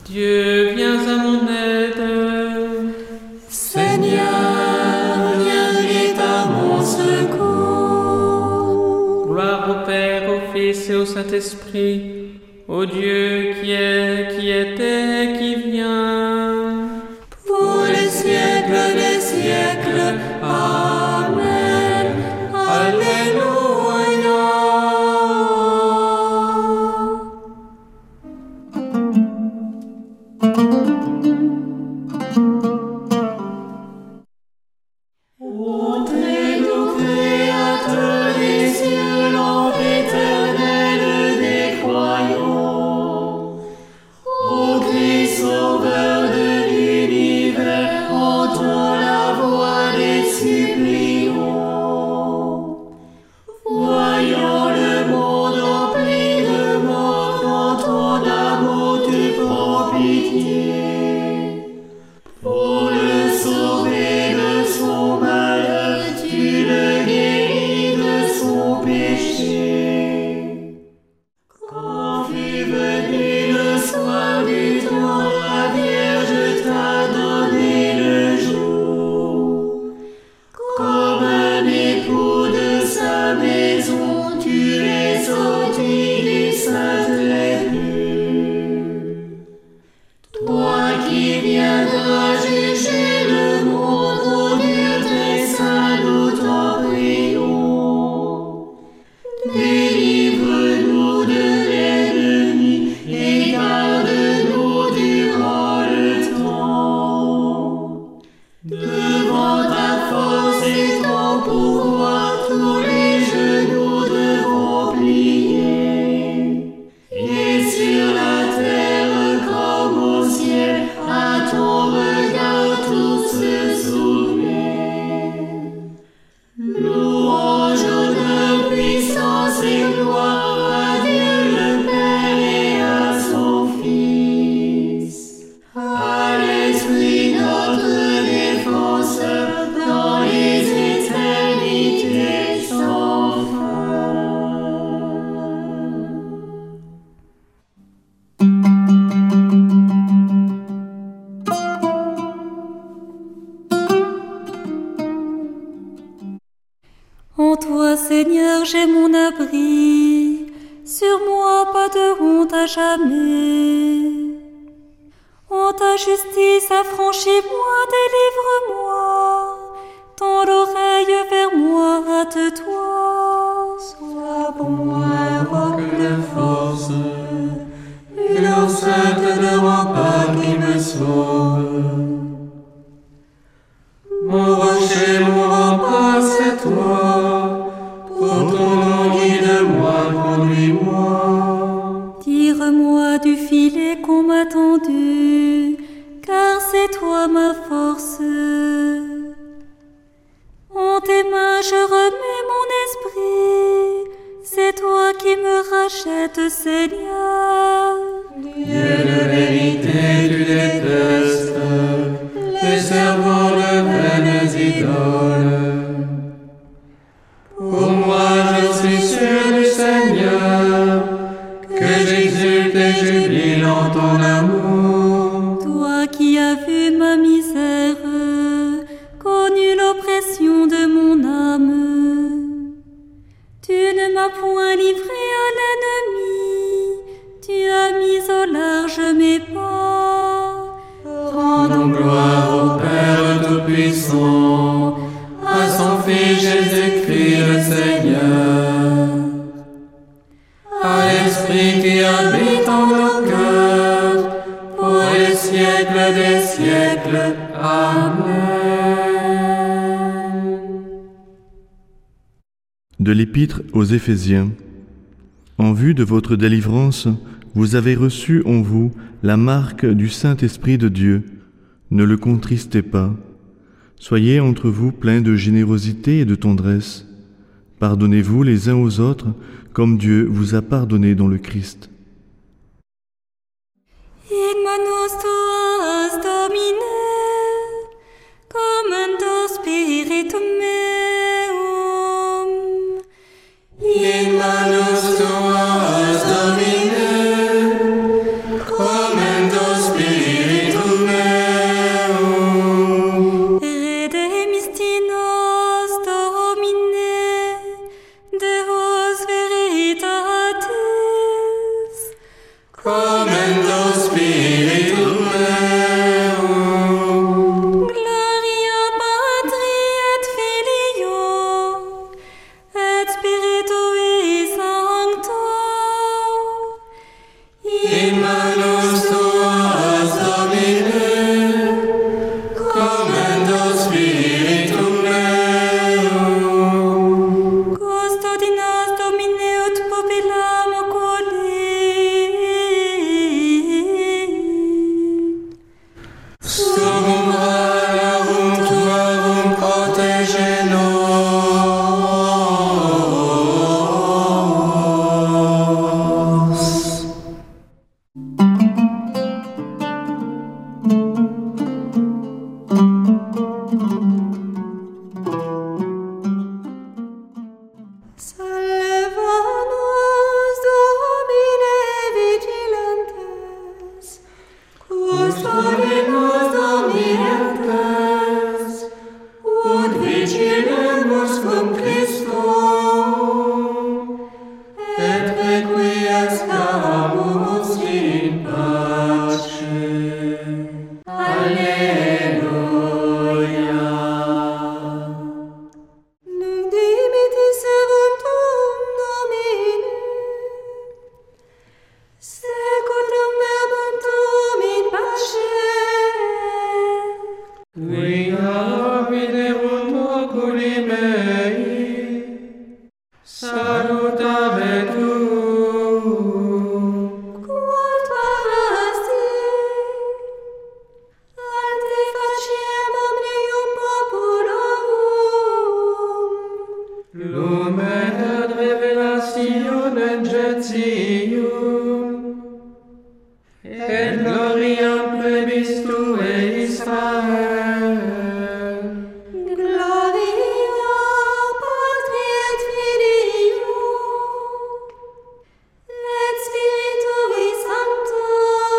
Dieu, viens à mon aide. Seigneur, viens vite à mon secours. Gloire au Père, au Fils et au Saint-Esprit, au Dieu qui est, qui était et qui vient. Pour les siècles des siècles. Amen. Alléluia. Montrez-nous, Créateur des cieux, lampe éternelle des croyants. Ô Christ, Sauveur de l'univers, entends la voix des suppliants. Voyant le monde empli de mort, en ton amour tu prends pitié. Pour le sauver de son malheur, tu le guéris de son péché. Quand fut venu le soir du temps, la Vierge t'a donné le jour. Comme un époux de sa maison, tu es sorti du Sacré lieu. Toi qui viendras juger le monde, ô Dieu très saint, nous t'en prions. Délivre-nous de l'ennemi et garde-nous durant le temps. Devant ta force et ton pouvoir, tous les genoux devront plier. Et sur la terre comme au ciel, à ton regard tous se soumettent. Louange, honneur, puissance et gloire à Dieu le Père et à son Fils, à l'Esprit notre défenseur, dans les éternités sans fin. En toi, Seigneur, j'ai mon abri. Sur moi, pas de honte à jamais. En ta justice, affranchis-moi, délivre-moi. Tends l'oreille vers moi, hâte-toi. Sois pour moi un roc de force, une enceinte de rempart qui me sauve. Mon rocher, mon rempart, c'est toi. Pour ton nom, guide-moi, conduis-moi. Tire-moi du filet qu'on m'a tendu, car c'est toi ma force. En tes mains je remets mon esprit, c'est toi qui me rachètes, Seigneur. Dieu de vérité, tu détestes les servants de vaines idoles. Pour moi, je suis sûr du Seigneur, que j'exulte et jubile en ton amour. Toi qui as vu ma misère, connu l'oppression de mon âme, tu ne m'as point livré à l'ennemi, tu as mis au large mes pas. Rendons gloire au Père Tout-Puissant, à son Fils Jésus-Christ le Seigneur, à l'Esprit qui habite en nos cœurs, pour les siècles des siècles. Amen. De l'Épître aux Éphésiens. En vue de votre délivrance, vous avez reçu en vous la marque du Saint-Esprit de Dieu. Ne le contristez pas. Soyez entre vous pleins de générosité et de tendresse. Pardonnez-vous les uns aux autres, comme Dieu vous a pardonné dans le Christ. In manus tuas, Domine, commando spiritum meum. In manus tuas, Domine, commendo spiritum et gloria plebis Tuae Israel. Gloria Patri et Filio et Spiritui Sancto,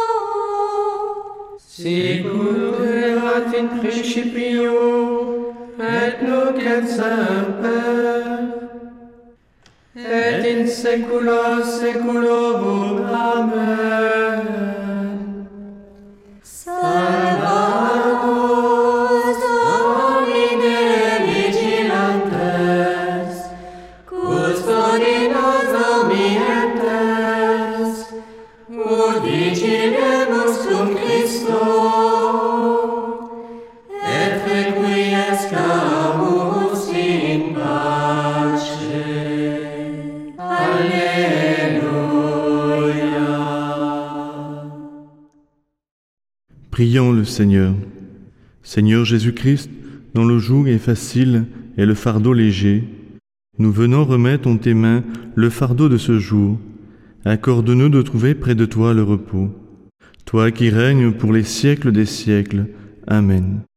Sicut erat in principio, et nunc et semper, et in saecula saeculorum. Amen. Salvamus Domine vigilantes, custodi nos omnientes, ut vigilemus cum Christo, et requiescamus in pace. Alléluia. Prions le Seigneur. Seigneur Jésus-Christ, dont le joug est facile et le fardeau léger, nous venons remettre en tes mains le fardeau de ce jour. Accorde-nous de trouver près de toi le repos. Toi qui règnes pour les siècles des siècles. Amen.